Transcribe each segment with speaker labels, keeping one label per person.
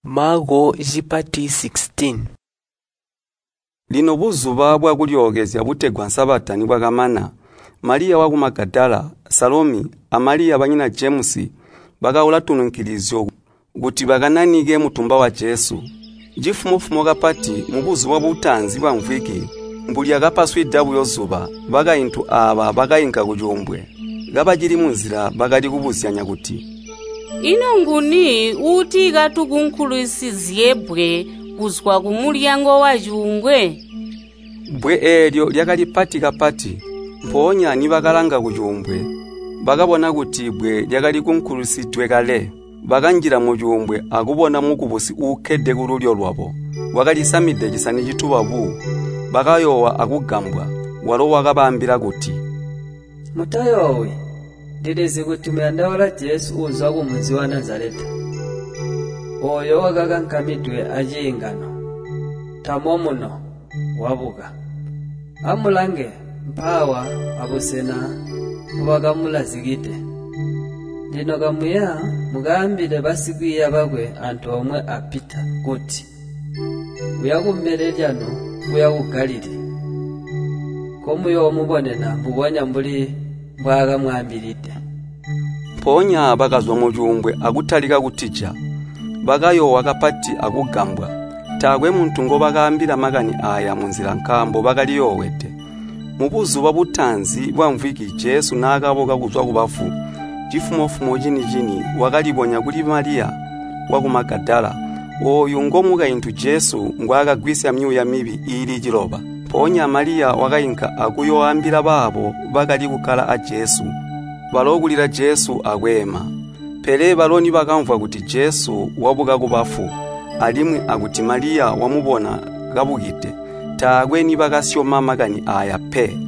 Speaker 1: Mago jipati 16.
Speaker 2: Lino buzuba bwa kulyogezya butegwa Sabata ni bwagamana. Maria wa Magadala, Salomi, Amalia banyina James bagawula tununkilizyo guti bagananige mutumba wa Yesu. Jifumufumo gapati mu buzuba butanzi bwa mviki mbuli agapaswe dabu yozuba bagayintu aba bagayinka kujombwe gabajiri munzira bagali kubuzyanya guti
Speaker 3: ino nguni uti gatugunkulisizyebwe kuzwa ku mulyango wa jungwe
Speaker 2: bwe elyo lyakali pati kapati mponya ni bagalanga kujombwe bagabona guti bwe lyakali kunkulusidwe kale baganjira mu jumbwe akubona mukubusi ukedde kululyo lwabo wakali samide kisani kitubabu bagayowa akugambwa walo wakabambira guti
Speaker 4: mutayowe dedeze kuti muyandawala Yesu uzwa ku muzi wa Nazareta oyo wagagankamidwe ajingano tamomuno wabuga amulange mpawa abusena mubagamulazigite lino gamuya mugambire basigwiya bagwe antu omwe apita kuti uyakumerelyano uyakugaliri komuyo omubonena mbubonya mbuli mbwaga mwambirite
Speaker 2: ponya bagazwa mu jumbwe akutalika kutija bagayo wakapati akugambwa tagwe muntu ngo bagambira magani aya munzira nkambo bagaliyowete mubuzuba butanzi bwa mviki Yesu nakaboka kuzwa kubafu jifumofumo jini wakalibonya kuli Maria wa Magadala oyo ngomuga intu Yesu ngwagagwisa myuya mibi ili jiloba ponya Maria wakayinka akuyoambira babo bagali kukala a Yesu balogulira Yesu agwema pele baloni bakamva kuti Yesu wabuga kubafu alimwe akuti Maria wamubona gabugite tagwe ni bagasyoma magani aya pe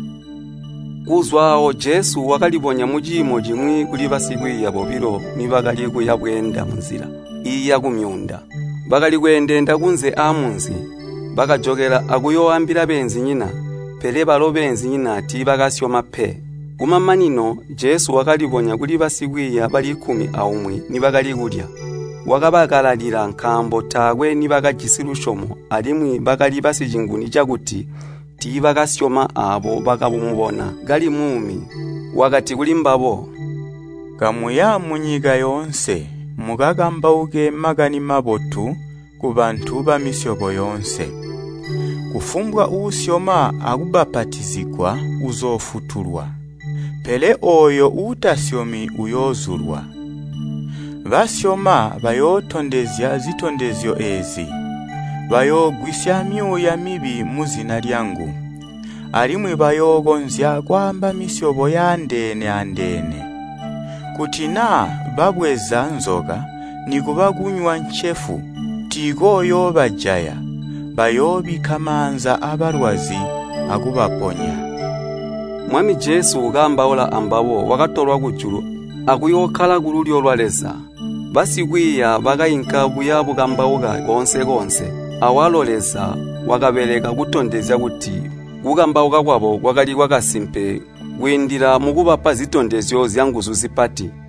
Speaker 2: kuzwao Yesu wakalibonya mujimo jimwi kuli basigwi yabo biro ni bagali kuyabwenda munzira iya kumyunda bagali kwendenda kunze amunzi bakajogera akuyoambira benzi nyina pele balo benzi nyina ati bagasyoma pe kumamanino Yesu wakalibonya kuli basigwi bali 10 aumwi ni bagali kulya wakabakalalira nkambo tagwe ni bagajisilushomo alimwi bagali basijinguni jaguti ti bagasyoma abo bakabumubona gali mumi wakati kulimbabo
Speaker 5: kamuya munyiga yonse mugagambauge magani mabotu ku bantu ba misyobo yonse kufumbwa usyoma akubapatizikwa uzofutulwa pele oyo utasyomi uyozulwa basyoma bayotondezya zitondezyo ezi bayogwisya myuya mibi muzina lyangu alimwe bayogonzya kwamba misyobo yandene kutina babweza nzoga nikubagunywa nchefu tigoyo bajaya bayobi kamanza abalwazi akubaponya
Speaker 2: mwami Yesu ugambaola ambabo wakatolwa kujulu akuyokala kululyo lwaleza basigwiya bagayinka buyabo gambaoga gonse awaloleza wakabeleka kutondezya kuti kugambaoga kwabo kwakali kwakasimpe windira mukubapa zitondezyo zyanguzu zipati